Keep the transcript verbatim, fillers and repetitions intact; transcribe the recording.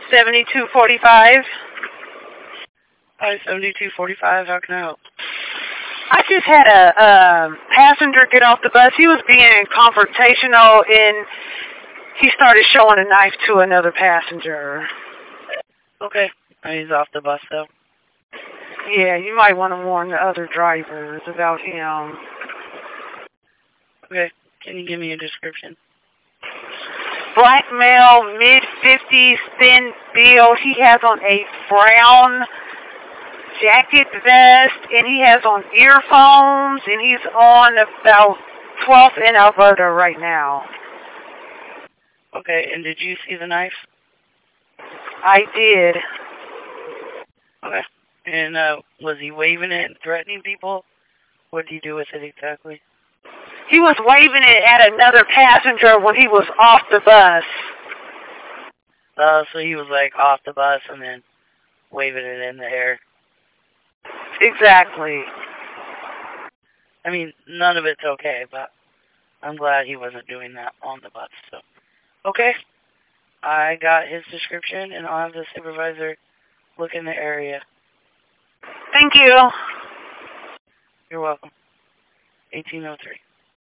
seventy-two forty-five. Hi, seventy-two forty-five. How can I help? I just had a um, passenger get off the bus. He was being confrontational, and he started showing a knife to another passenger. Okay. He's off the bus, though. Yeah, you might want to warn the other drivers about him. Okay. Can you give me a description? Black male, mid fifties, thin build. He has on a brown jacket vest, and he has on earphones, and he's on about twelfth and Alberta right now. Okay, and did you see the knife? I did. Okay. And uh, was he waving it and threatening people? What did he do with it exactly? He was waving it at another passenger when he was off the bus. Uh, so he was like off the bus and then waving it in the air. Exactly. I mean, none of it's okay, but I'm glad he wasn't doing that on the bus. So, okay. I got his description, and I'll have the supervisor look in the area. Thank you. You're welcome. eighteen oh three.